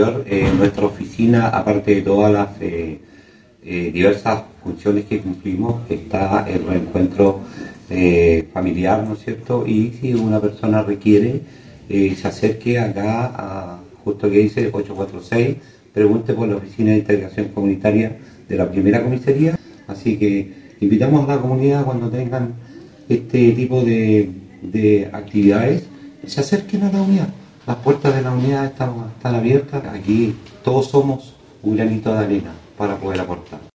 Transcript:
En nuestra oficina, aparte de todas las diversas funciones que cumplimos, está el reencuentro familiar, ¿no es cierto? Y si una persona requiere, se acerque acá, justo que dice 846, pregunte por la Oficina de Integración Comunitaria de la primera comisaría. Así que invitamos a la comunidad, cuando tengan este tipo de actividades, se acerquen a la unidad. Las puertas de la unidad están abiertas. Aquí todos somos un granito de arena para poder aportar.